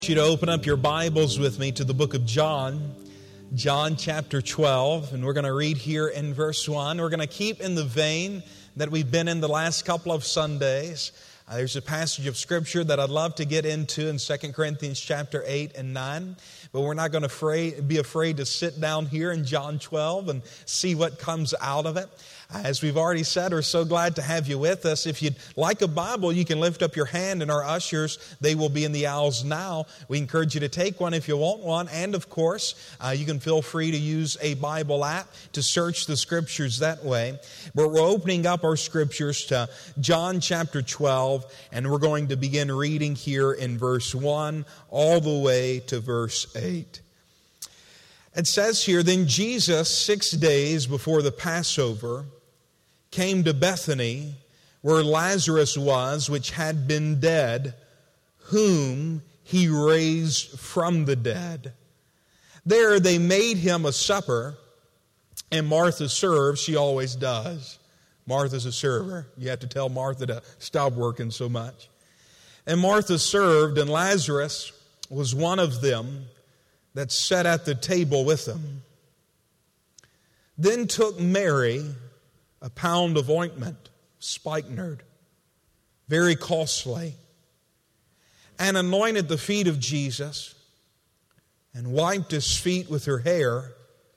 You to open up your Bibles with me to the book of John chapter 12, and we're going to read here in verse 1. We're going to keep in the vein that we've been in the last couple of Sundays. There's a passage of Scripture that I'd love to get into in 2 Corinthians chapter 8 and 9, but we're not going to be afraid to sit down here in John 12 and see what comes out of it. As we've already said, we're so glad to have you with us. If you'd like a Bible, you can lift up your hand, and our ushers, they will be in the aisles now. We encourage you to take one if you want one. And of course, you can feel free to use a Bible app to search the Scriptures that way. But we're opening up our Scriptures to John chapter 12, and we're going to begin reading here in verse 1 all the way to verse 8. It says here, "Then Jesus, 6 days before the Passover, came to Bethany, where Lazarus was, which had been dead, whom he raised from the dead. There they made him a supper, and Martha served." She always does. Martha's a server. You have to tell Martha to stop working so much. "And Martha served, and Lazarus was one of them that sat at the table with them. Then took Mary a pound of ointment, spikenard, very costly, and anointed the feet of Jesus, and wiped his feet with her hair.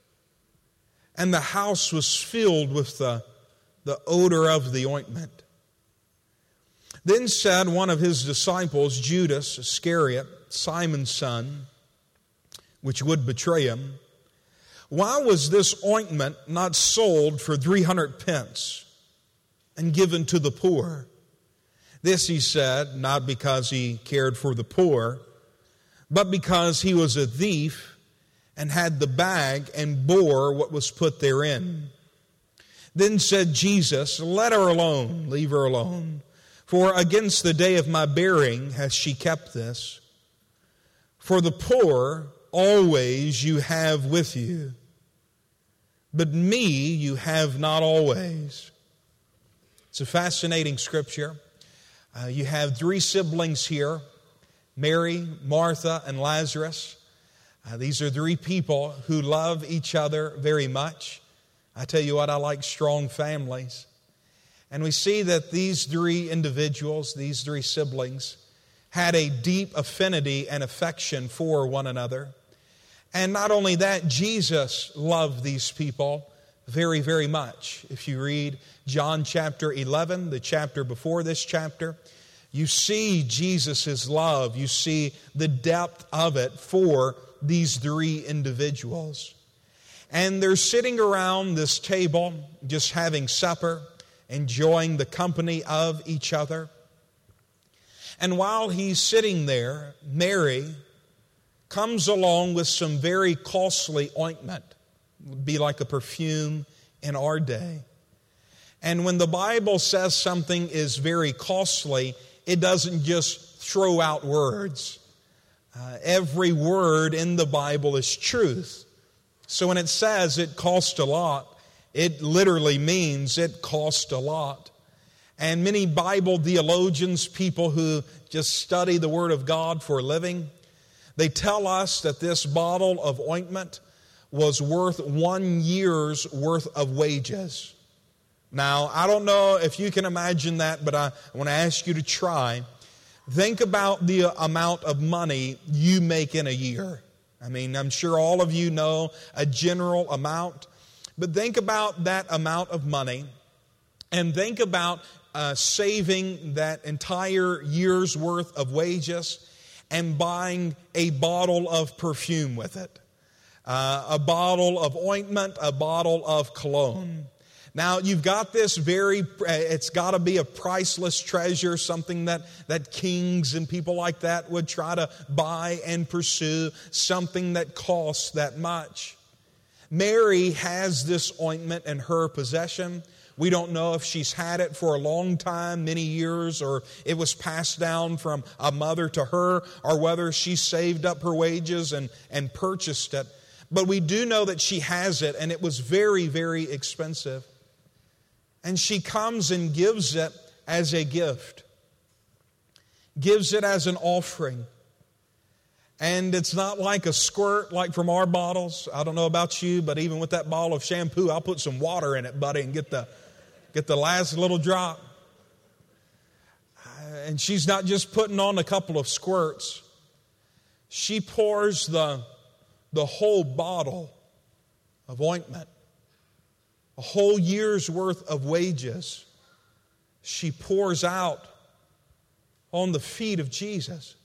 And the house was filled with the odor of the ointment. Then said one of his disciples, Judas Iscariot, Simon's son, which would betray him, why was this ointment not sold for 300 pence and given to the poor? This he said, not because he cared for the poor, but because he was a thief and had the bag and bore what was put therein. Then said Jesus, let her alone, leave her alone, for against the day of my burying has she kept this. For the poor always you have with you, but me you have not always." It's a fascinating scripture. You have three siblings here, Mary, Martha, and Lazarus. These are three people who love each other very much. I tell you what, I like strong families. And we see that these three individuals, these three siblings, had a deep affinity and affection for one another. And not only that, Jesus loved these people very, very much. If you read John chapter 11, the chapter before this chapter, you see Jesus' love. You see the depth of it for these three individuals. And they're sitting around this table, just having supper, enjoying the company of each other. And while he's sitting there, Mary comes along with some very costly ointment. It would be like a perfume in our day. And when the Bible says something is very costly, it doesn't just throw out words. Every word in the Bible is truth. So when it says it cost a lot, it literally means it cost a lot. And many Bible theologians, people who just study the Word of God for a living, they tell us that this bottle of ointment was worth 1 year's worth of wages. Now, I don't know if you can imagine that, but I want to ask you to try. Think about the amount of money you make in a year. I mean, I'm sure all of you know a general amount, but think about that amount of money and think about saving that entire year's worth of wages and buying a bottle of perfume with it. A bottle of ointment, a bottle of cologne. Now, you've got this it's got to be a priceless treasure, something that kings and people like that would try to buy and pursue, something that costs that much. Mary has this ointment in her possession. We don't know if she's had it for a long time, many years, or it was passed down from a mother to her, or whether she saved up her wages and purchased it. But we do know that she has it, and it was very, very expensive. And she comes and gives it as a gift, gives it as an offering. And it's not like a squirt like from our bottles. I don't know about you, but even with that bottle of shampoo, I'll put some water in it, buddy, and get the last little drop. And she's not just putting on a couple of squirts. She pours the whole bottle of ointment, a whole year's worth of wages. She pours out on the feet of Jesus.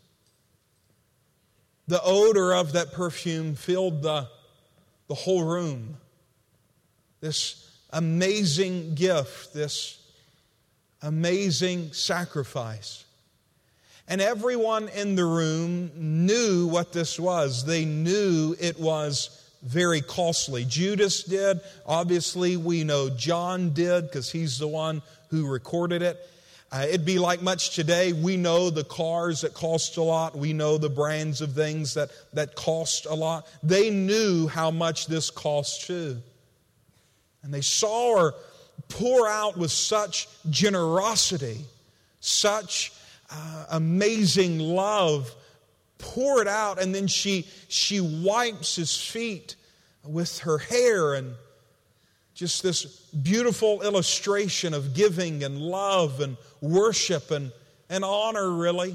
The odor of that perfume filled the whole room. This amazing gift, this amazing sacrifice. And everyone in the room knew what this was. They knew it was very costly. Judas did. Obviously, we know John did because he's the one who recorded it. It'd be like much today. We know the cars that cost a lot. We know the brands of things that cost a lot. They knew how much this cost too. And they saw her pour out with such generosity, such amazing love, pour it out, and then she wipes his feet with her hair, and just this beautiful illustration of giving and love and worship and honor, really.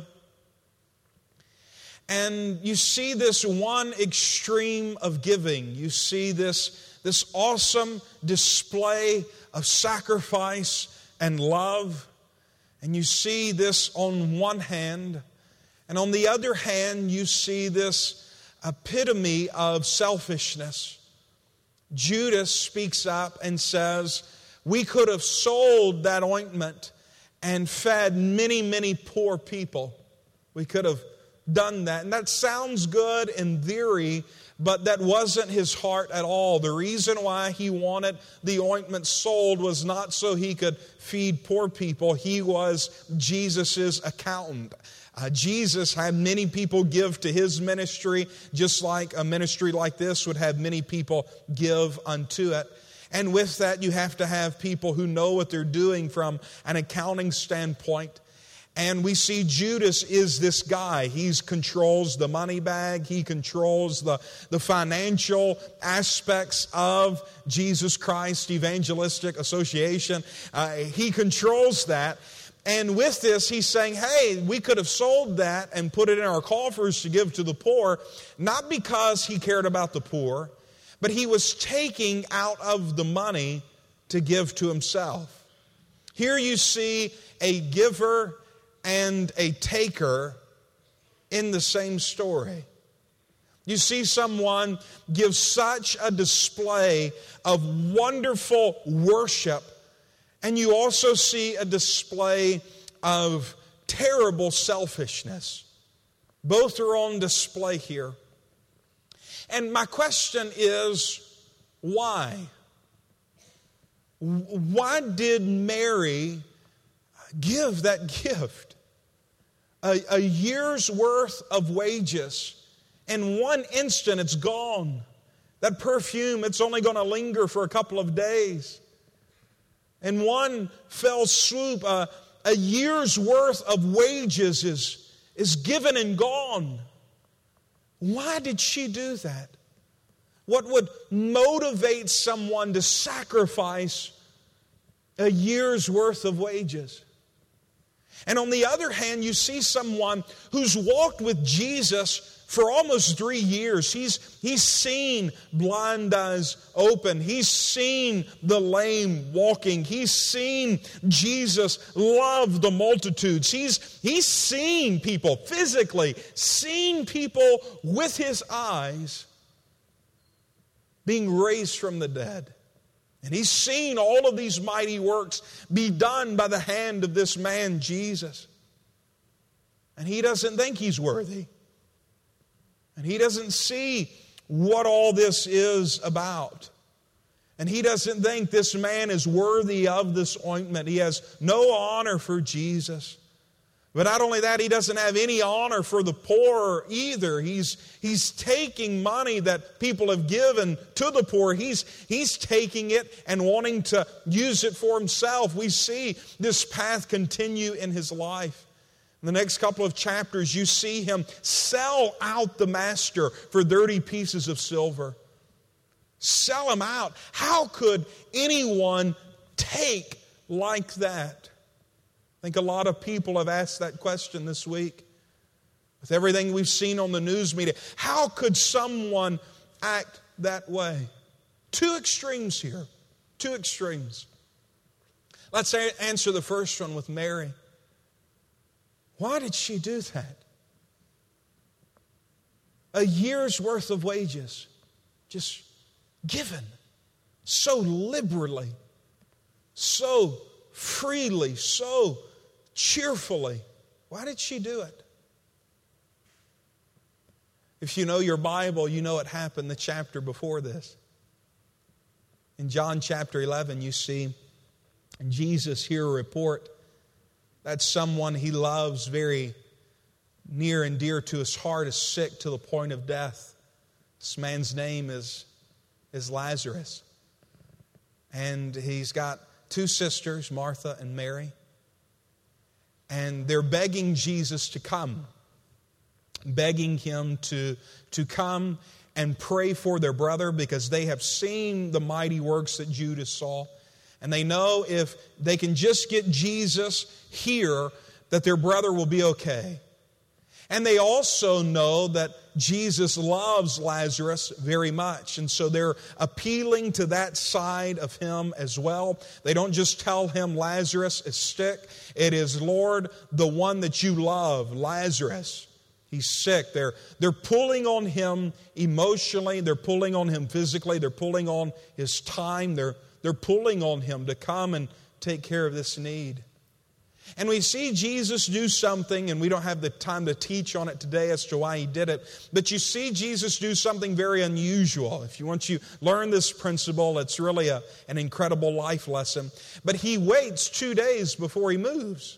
And you see this one extreme of giving. You see this awesome display of sacrifice and love. And you see this on one hand. And on the other hand, you see this epitome of selfishness. Judas speaks up and says, we could have sold that ointment and fed many, many poor people. We could have done that. And that sounds good in theory, but that wasn't his heart at all. The reason why he wanted the ointment sold was not so he could feed poor people. He was Jesus' accountant. Jesus had many people give to his ministry, just like a ministry like this would have many people give unto it. And with that, you have to have people who know what they're doing from an accounting standpoint. And we see Judas is this guy. He controls the money bag. He controls the financial aspects of Jesus Christ Evangelistic Association. He controls that. And with this, he's saying, hey, we could have sold that and put it in our coffers to give to the poor, not because he cared about the poor, but he was taking out of the money to give to himself. Here you see a giver and a taker in the same story. You see someone give such a display of wonderful worship, and you also see a display of terrible selfishness. Both are on display here. And my question is, why? Why did Mary give that gift? A year's worth of wages. In one instant, it's gone. That perfume, it's only going to linger for a couple of days. In one fell swoop, a year's worth of wages is given and gone. Why did she do that? What would motivate someone to sacrifice a year's worth of wages? And on the other hand, you see someone who's walked with Jesus for almost 3 years. He's seen blind eyes open. He's seen the lame walking. He's seen Jesus love the multitudes. He's seen people physically, seen people with his eyes being raised from the dead. And he's seen all of these mighty works be done by the hand of this man, Jesus. And he doesn't think he's worthy. And he doesn't see what all this is about. And he doesn't think this man is worthy of this ointment. He has no honor for Jesus. But not only that, he doesn't have any honor for the poor either. He's taking money that people have given to the poor. He's taking it and wanting to use it for himself. We see this path continue in his life. In the next couple of chapters, you see him sell out the master for 30 pieces of silver. Sell him out. How could anyone take like that? I think a lot of people have asked that question this week. With everything we've seen on the news media, how could someone act that way? Two extremes here. Two extremes. Let's answer the first one with Mary. Why did she do that? A year's worth of wages, just given so liberally, so freely, so cheerfully. Why did she do it? If you know your Bible, you know it happened the chapter before this. In John chapter 11, you see Jesus hear a report that someone he loves very near and dear to his heart is sick to the point of death. This man's name is Lazarus. And he's got two sisters, Martha and Mary. And they're begging Jesus to come. Begging him to come and pray for their brother because they have seen the mighty works that Judas saw. And they know if they can just get Jesus here, that their brother will be okay. And they also know that Jesus loves Lazarus very much. And so they're appealing to that side of him as well. They don't just tell him Lazarus is sick. It is, Lord, the one that you love, Lazarus. He's sick. They're pulling on him emotionally. They're pulling on him physically. They're pulling on his time. They're pulling on him to come and take care of this need. And we see Jesus do something, and we don't have the time to teach on it today as to why he did it, but you see Jesus do something very unusual. If you want to learn this principle, it's really an incredible life lesson. But he waits 2 days before he moves.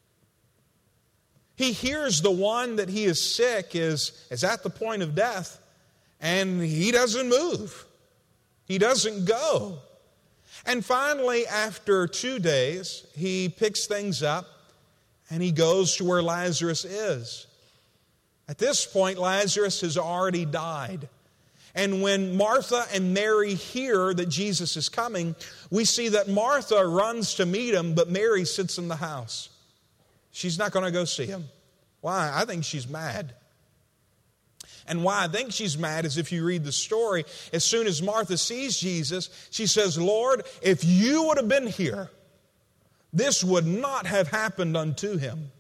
He hears the one that he is sick is at the point of death, and he doesn't move. He doesn't go. And finally, after 2 days, he picks things up and he goes to where Lazarus is. At this point, Lazarus has already died. And when Martha and Mary hear that Jesus is coming, we see that Martha runs to meet him, but Mary sits in the house. She's not going to go see him. Why? I think she's mad. And why I think she's mad is if you read the story, as soon as Martha sees Jesus, she says, Lord, if you would have been here, this would not have happened unto him.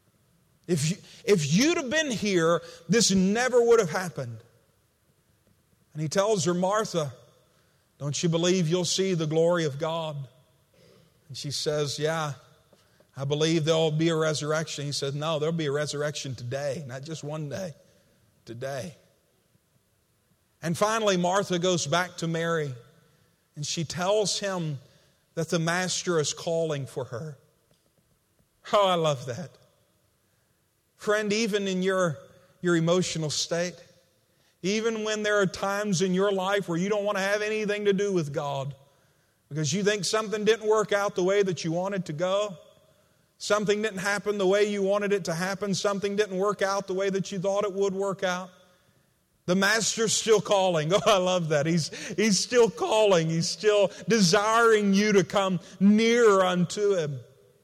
If you'd have been here, this never would have happened. And he tells her, Martha, don't you believe you'll see the glory of God? And she says, yeah, I believe there'll be a resurrection. He says, no, there'll be a resurrection today, not just one day. Today. And finally, Martha goes back to Mary and she tells him that the Master is calling for her. Oh, I love that. Friend, even in your emotional state, even when there are times in your life where you don't want to have anything to do with God because you think something didn't work out the way that you wanted to go, something didn't happen the way you wanted it to happen. Something didn't work out the way that you thought it would work out. The Master's still calling. Oh, I love that. He's still calling. He's still desiring you to come nearer unto him.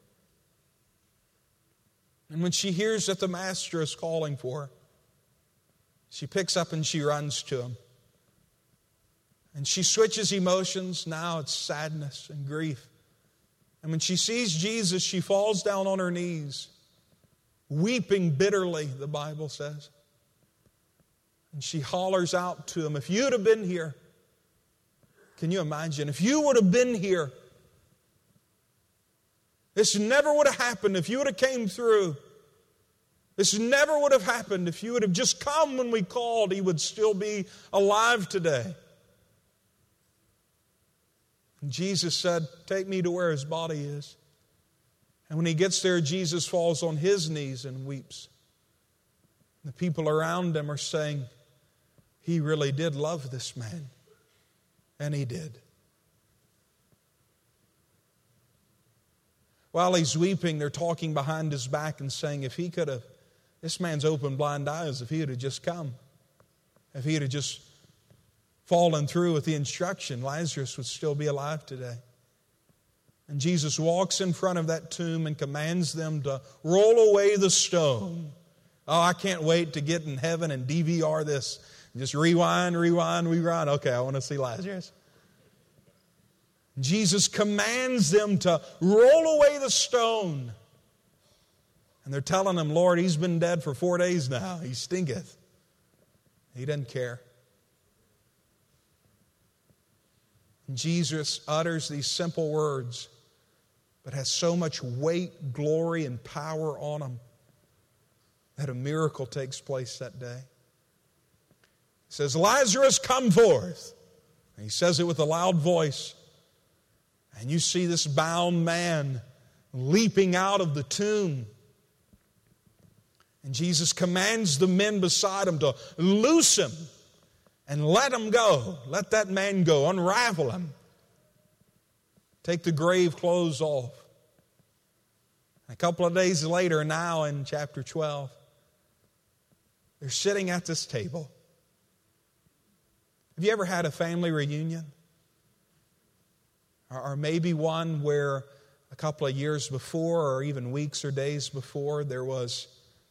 And when she hears that the Master is calling for her, she picks up and she runs to him. And she switches emotions. Now it's sadness and grief. And when she sees Jesus, she falls down on her knees, weeping bitterly, the Bible says. And she hollers out to him, if you'd have been here, can you imagine? If you would have been here, this never would have happened if you would have came through. This never would have happened if you would have just come when we called. He would still be alive today. And Jesus said, take me to where his body is. And when he gets there, Jesus falls on his knees and weeps. The people around him are saying, he really did love this man. And he did. While he's weeping, they're talking behind his back and saying, this man's opened blind eyes, if he had just come, if he had just fallen through with the instruction, Lazarus would still be alive today. And Jesus walks in front of that tomb and commands them to roll away the stone. Oh, I can't wait to get in heaven and DVR this. Just rewind. Okay, I want to see Lazarus. Jesus commands them to roll away the stone. And they're telling him, Lord, he's been dead for 4 days now. He stinketh. He doesn't care. And Jesus utters these simple words, but has so much weight, glory, and power on them that a miracle takes place that day. He says, Lazarus, come forth. And he says it with a loud voice. And you see this bound man leaping out of the tomb. And Jesus commands the men beside him to loose him and let him go. Let that man go. Unravel him. Take the grave clothes off. A couple of days later, now in chapter 12, they're sitting at this table. Have you ever had a family reunion? Or maybe one where a couple of years before, or even weeks or days before, there was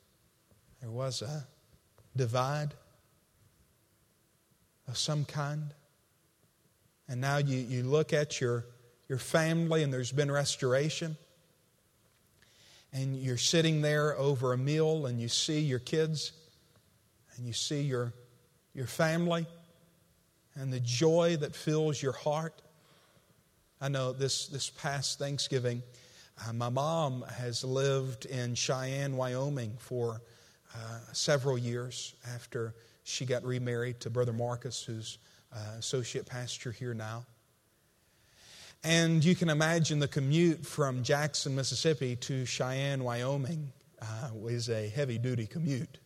a divide of some kind. And now you look at your family and there's been restoration. And you're sitting there over a meal and you see your kids and you see your family and the joy that fills your heart. I know this past Thanksgiving, my mom has lived in Cheyenne, Wyoming for several years after she got remarried to Brother Marcus, who's associate pastor here now. And you can imagine the commute from Jackson, Mississippi to Cheyenne, Wyoming was a heavy-duty commute.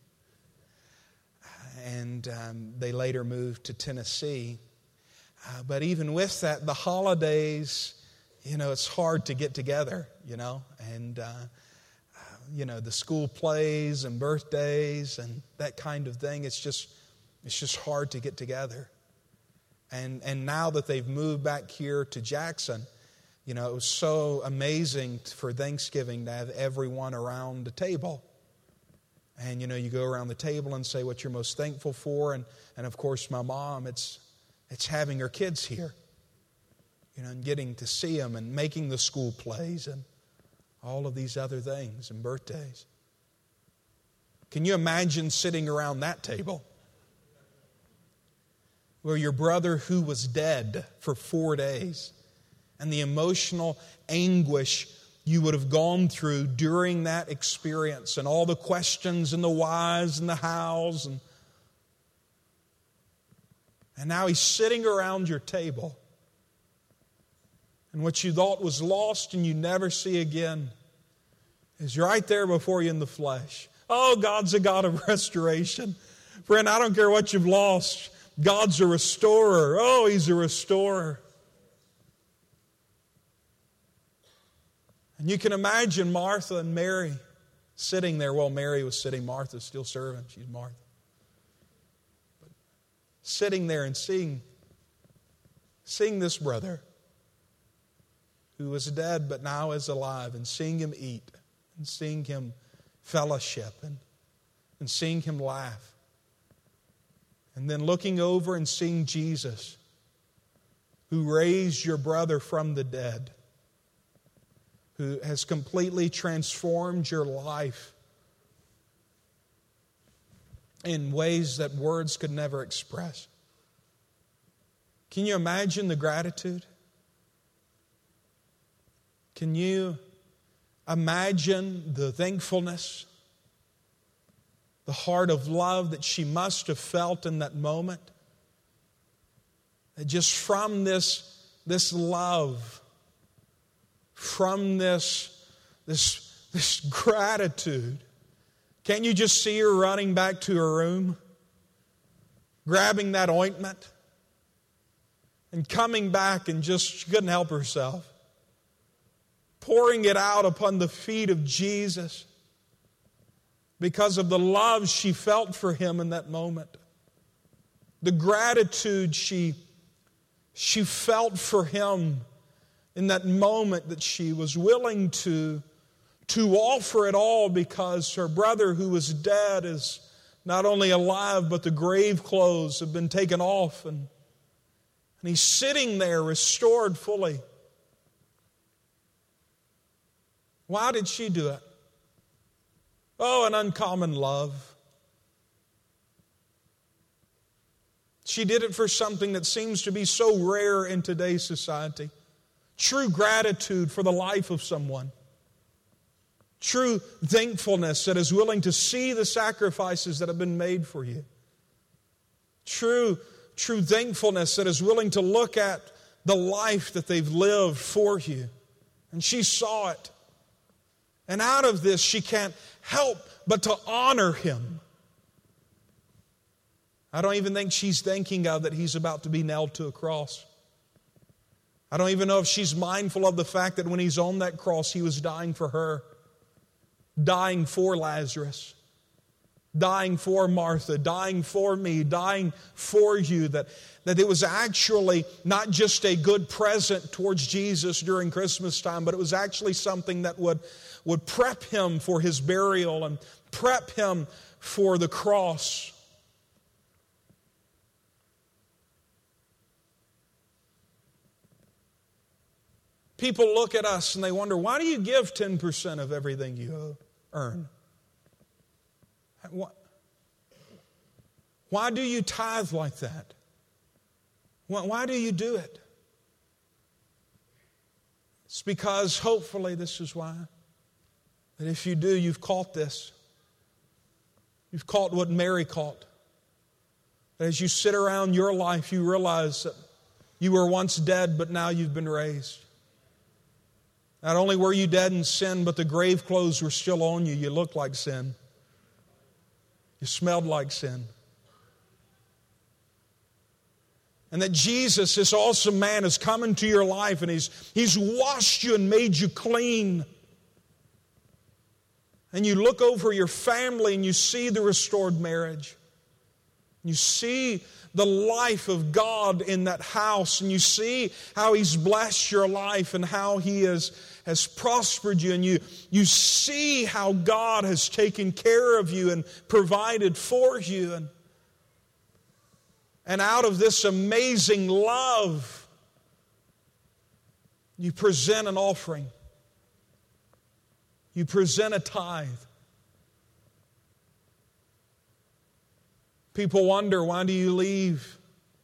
And they later moved to Tennessee. But even with that, the holidays, it's hard to get together, and, the school plays and birthdays and that kind of thing. It's just hard to get together. And now that they've moved back here to Jackson, it was so amazing for Thanksgiving to have everyone around the table. And, you go around the table and say what you're most thankful for. And of course, my mom, it's having her kids here, and getting to see them and making the school plays and all of these other things and birthdays. Can you imagine sitting around that table where your brother who was dead for 4 days and the emotional anguish you would have gone through during that experience and all the questions and the whys and the hows and now he's sitting around your table. And what you thought was lost and you never see again is right there before you in the flesh. Oh, God's a God of restoration. Friend, I don't care what you've lost. God's a restorer. Oh, He's a restorer. And you can imagine Martha and Mary sitting there. Well, Mary was sitting. Martha's still serving. She's Martha. Sitting there and seeing this brother who was dead but now is alive, and seeing him eat and seeing him fellowship and seeing him laugh. And then looking over and seeing Jesus, who raised your brother from the dead, who has completely transformed your life in ways that words could never express. Can you imagine the gratitude? Can you imagine the thankfulness, the heart of love that she must have felt in that moment? That just from this love, from this gratitude, can't you just see her running back to her room, grabbing that ointment, and coming back and she couldn't help herself. pouring it out upon the feet of Jesus because of the love she felt for Him in that moment. The gratitude she felt for Him in that moment, that she was willing to offer it all because her brother who was dead is not only alive, but the grave clothes have been taken off, and he's sitting there restored fully. Why did she do it? Oh, an uncommon love. She did it for something that seems to be so rare in today's society. True gratitude for the life of someone. True thankfulness that is willing to see the sacrifices that have been made for you. True thankfulness that is willing to look at the life that they've lived for you. And she saw it. And out of this, she can't help but to honor Him. I don't even think she's thinking of that He's about to be nailed to a cross. I don't even know if she's mindful of the fact that when He's on that cross, He was dying for her, dying for Lazarus, dying for Martha, dying for me, dying for you, that it was actually not just a good present towards Jesus during Christmas time, but it was actually something that would prep Him for His burial and prep Him for the cross. People look at us and they wonder, why do you give 10% of everything you earn? Why do you tithe like that? Why do you do it? It's because hopefully this is why. That if you do, you've caught this. You've caught what Mary caught. That as you sit around your life, you realize that you were once dead, but now you've been raised. Not only were you dead in sin, but the grave clothes were still on you. You looked like sin. You smelled like sin. And that Jesus, this awesome man, has come into your life and He's washed you and made you clean. And you look over your family and you see the restored marriage. You see the life of God in that house, and you see how He's blessed your life and how He has prospered you, and you see how God has taken care of you and provided for you. And out of this amazing love, you present an offering. You present a tithe. People wonder, why do you leave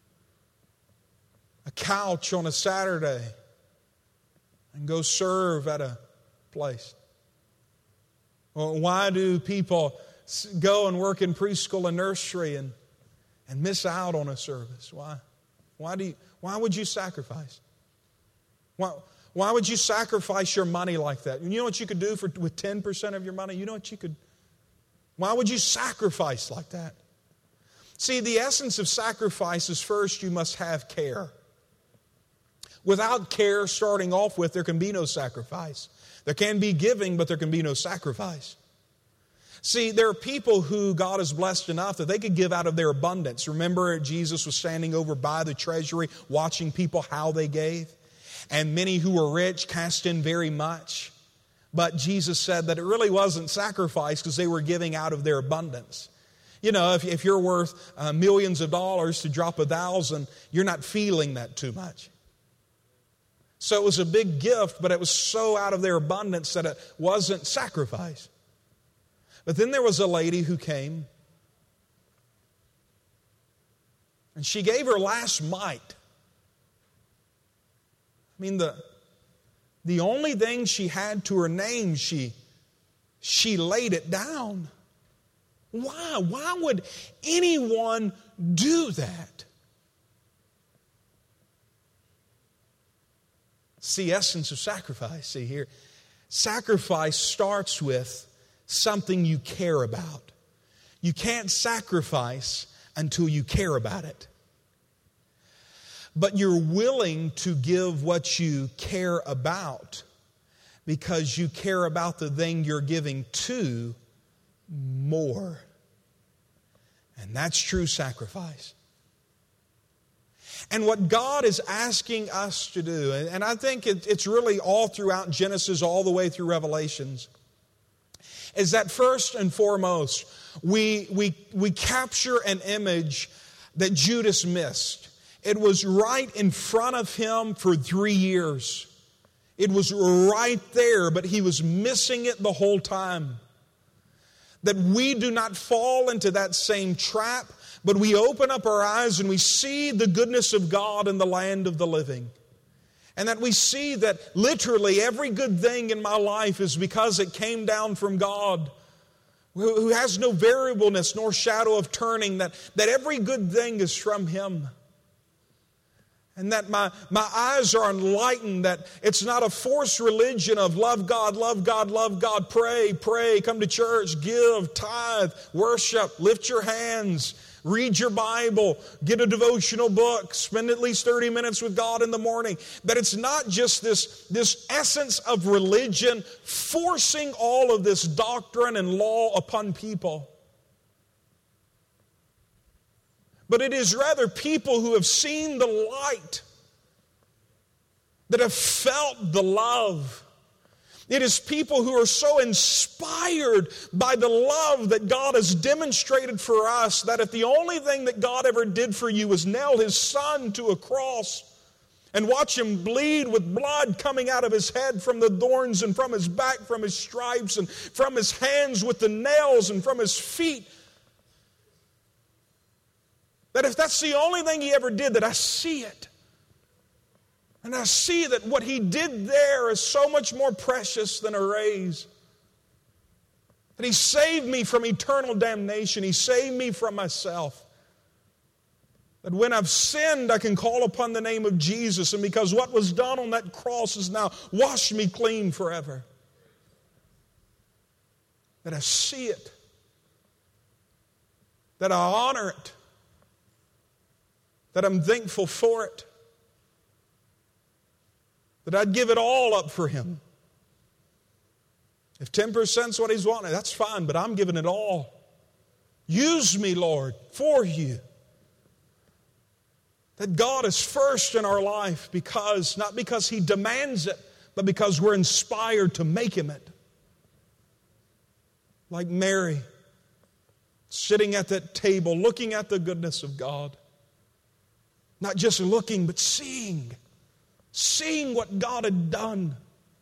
a couch on a Saturday and go serve at a place? Or why do people go and work in preschool and nursery and miss out on a service? Why? Why would you sacrifice? Why would you sacrifice your money like that? You know what you could do with 10% of your money? You know what you could... Why would you sacrifice like that? See, the essence of sacrifice is first you must have care. Without care, starting off with, there can be no sacrifice. There can be giving, but there can be no sacrifice. See, there are people who God has blessed enough that they could give out of their abundance. Remember, Jesus was standing over by the treasury watching people how they gave. And many who were rich cast in very much. But Jesus said that it really wasn't sacrifice because they were giving out of their abundance. You know, if you're worth millions of dollars, to drop 1,000, you're not feeling that too much. So it was a big gift, but it was so out of their abundance that it wasn't sacrifice. But then there was a lady who came, and she gave her last mite. I mean, the only thing she had to her name, she laid it down. Why? Why would anyone do that? It's the essence of sacrifice. See here, sacrifice starts with something you care about. You can't sacrifice until you care about it. But you're willing to give what you care about because you care about the thing you're giving to more. And that's true sacrifice. And what God is asking us to do, and I think it's really all throughout Genesis, all the way through Revelations, is that first and foremost, we capture an image that Judas missed. It was right in front of him for 3 years. It was right there, but he was missing it the whole time. That we do not fall into that same trap, but we open up our eyes and we see the goodness of God in the land of the living. And that we see that literally every good thing in my life is because it came down from God, who has no variableness nor shadow of turning, that every good thing is from Him. And that my eyes are enlightened, that it's not a forced religion of love God, love God, love God, pray, come to church, give, tithe, worship, lift your hands, read your Bible, get a devotional book, spend at least 30 minutes with God in the morning. That it's not just this essence of religion forcing all of this doctrine and law upon people. But it is rather people who have seen the light, that have felt the love. It is people who are so inspired by the love that God has demonstrated for us, that if the only thing that God ever did for you was nail His Son to a cross and watch Him bleed with blood coming out of His head from the thorns and from His back from His stripes and from His hands with the nails and from His feet, that if that's the only thing He ever did, that I see it. And I see that what He did there is so much more precious than a raise. That He saved me from eternal damnation. He saved me from myself. That when I've sinned, I can call upon the name of Jesus. And because what was done on that cross has now washed me clean forever. That I see it. That I honor it. That I'm thankful for it. That I'd give it all up for Him. If 10% is what He's wanting, that's fine, but I'm giving it all. Use me, Lord, for You. That God is first in our life because, not because He demands it, but because we're inspired to make Him it. Like Mary, sitting at that table, looking at the goodness of God. Not just looking, but seeing. Seeing what God had done.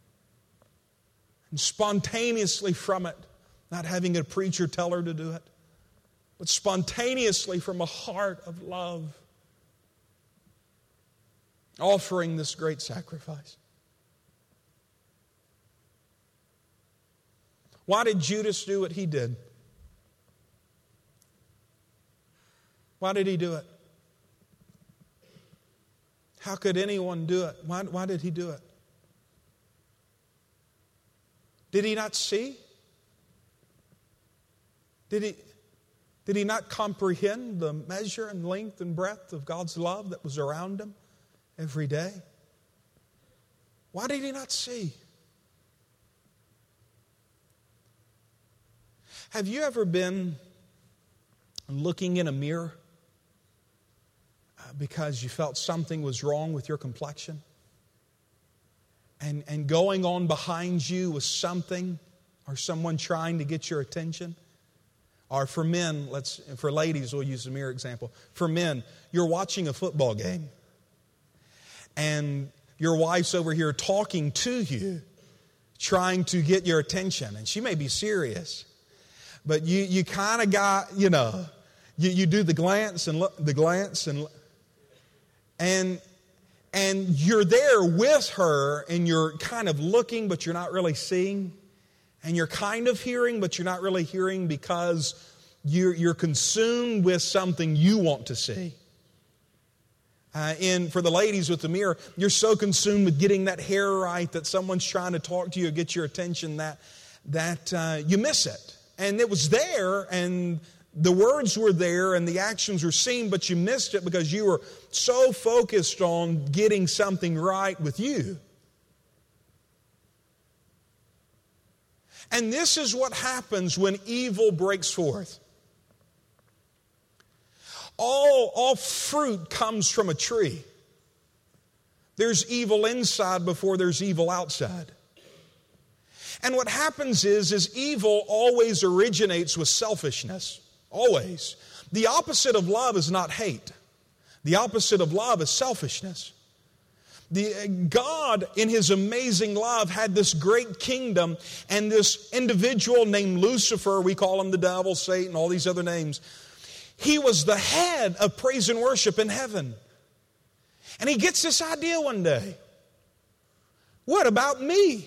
And spontaneously from it, not having a preacher tell her to do it, but spontaneously from a heart of love, offering this great sacrifice. Why did Judas do what he did? Why did he do it? How could anyone do it? Why did he do it? Did he not see? Did he not comprehend the measure and length and breadth of God's love that was around him every day? Why did he not see? Have you ever been looking in a mirror because you felt something was wrong with your complexion? And going on behind you was something or someone trying to get your attention? Or for men, for ladies, we'll use the mirror example. For men, you're watching a football game and your wife's over here talking to you, trying to get your attention. And she may be serious, but you kind of got, you do the glance and look, and you're there with her and you're kind of looking, but you're not really seeing. And you're kind of hearing, but you're not really hearing because you're consumed with something you want to see. And for the ladies with the mirror, you're so consumed with getting that hair right that someone's trying to talk to you or get your attention that you miss it. And it was there, and the words were there, and the actions were seen, but you missed it because you were so focused on getting something right with you. And this is what happens when evil breaks forth. All fruit comes from a tree. There's evil inside before there's evil outside. And what happens is evil always originates with selfishness. Always. The opposite of love is not hate. The opposite of love is selfishness. God, in His amazing love, had this great kingdom, and this individual named Lucifer, we call him the devil, Satan, all these other names, he was the head of praise and worship in heaven. And he gets this idea one day. What about me?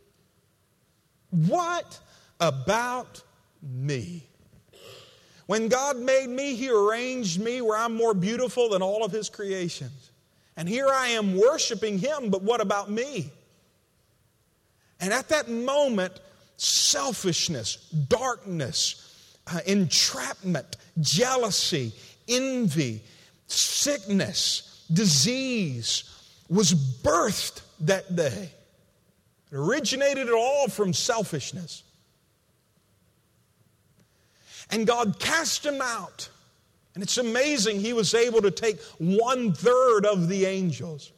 What about me? When God made me, He arranged me where I'm more beautiful than all of His creations. And here I am worshiping Him, but what about me? And at that moment, selfishness, darkness, entrapment, jealousy, envy, sickness, disease was birthed that day. It originated it all from selfishness. And God cast him out. And it's amazing He was able to take 1/3 of the angels.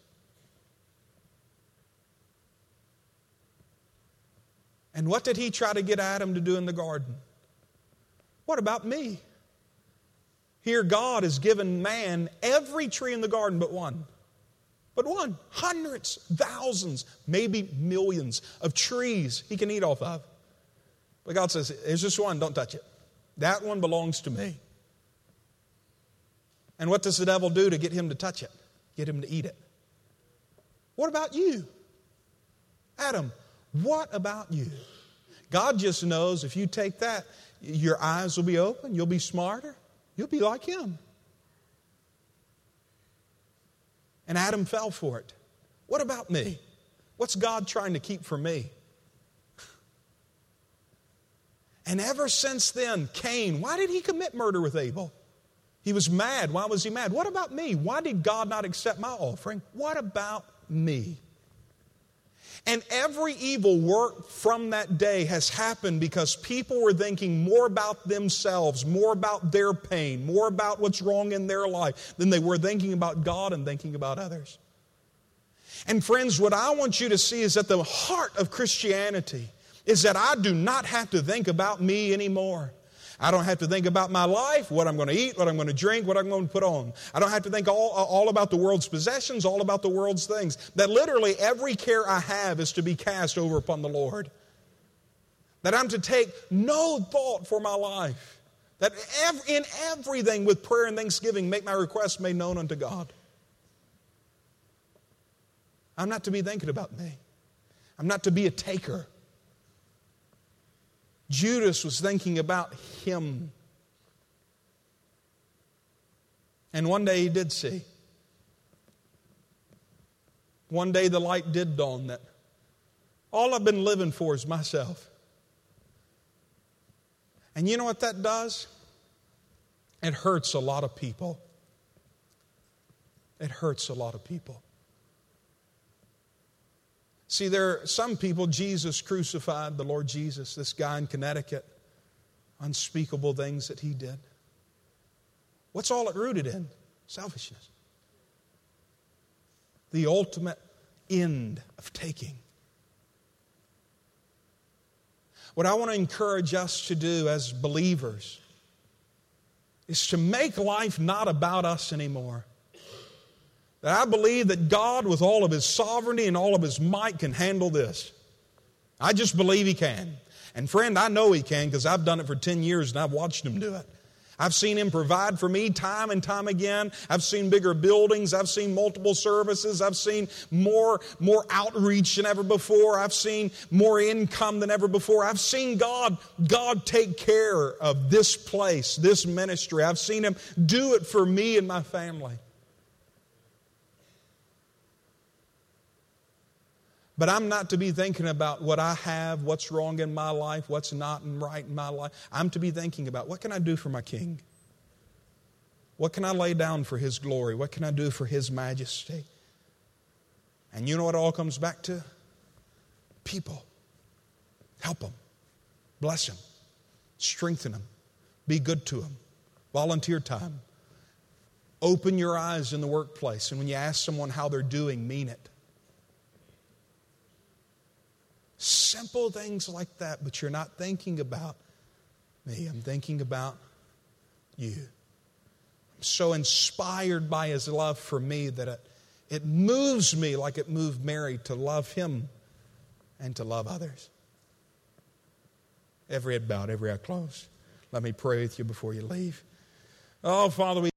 And what did He try to get Adam to do in the garden? What about me? Here God has given man every tree in the garden but one. But one. Hundreds, thousands, maybe millions of trees He can eat off of. But God says, there's just one, don't touch it. That one belongs to me. And what does the devil do to get him to touch it? Get him to eat it. What about you? Adam, what about you? God just knows if you take that, your eyes will be open, you'll be smarter, you'll be like him. And Adam fell for it. What about me? What's God trying to keep from me? And ever since then, Cain, why did he commit murder with Abel? He was mad. Why was he mad? What about me? Why did God not accept my offering? What about me? And every evil work from that day has happened because people were thinking more about themselves, more about their pain, more about what's wrong in their life than they were thinking about God and thinking about others. And friends, what I want you to see is that the heart of Christianity is that I do not have to think about me anymore. I don't have to think about my life, what I'm going to eat, what I'm going to drink, what I'm going to put on. I don't have to think all about the world's possessions, all about the world's things. That literally every care I have is to be cast over upon the Lord. That I'm to take no thought for my life. That in everything with prayer and thanksgiving, make my requests made known unto God. I'm not to be thinking about me. I'm not to be a taker. Judas was thinking about him. And one day he did see. One day the light did dawn that all I've been living for is myself. And you know what that does? It hurts a lot of people. It hurts a lot of people. See, there are some people, Jesus crucified, the Lord Jesus, this guy in Connecticut, unspeakable things that he did. What's all it rooted in? Selfishness. The ultimate end of taking. What I want to encourage us to do as believers is to make life not about us anymore. That I believe that God, with all of His sovereignty and all of His might, can handle this. I just believe He can. And friend, I know He can because I've done it for 10 years and I've watched Him do it. I've seen Him provide for me time and time again. I've seen bigger buildings. I've seen multiple services. I've seen more outreach than ever before. I've seen more income than ever before. I've seen God take care of this place, this ministry. I've seen Him do it for me and my family. But I'm not to be thinking about what I have, what's wrong in my life, what's not right in my life. I'm to be thinking about what can I do for my King? What can I lay down for His glory? What can I do for His majesty? And you know what it all comes back to? People. Help them. Bless them. Strengthen them. Be good to them. Volunteer time. Open your eyes in the workplace, and when you ask someone how they're doing, mean it. Simple things like that, but you're not thinking about me. I'm thinking about you. I'm so inspired by His love for me that it moves me like it moved Mary to love Him and to love others. Every head bowed, every eye closed. Let me pray with you before you leave. Oh, Father, we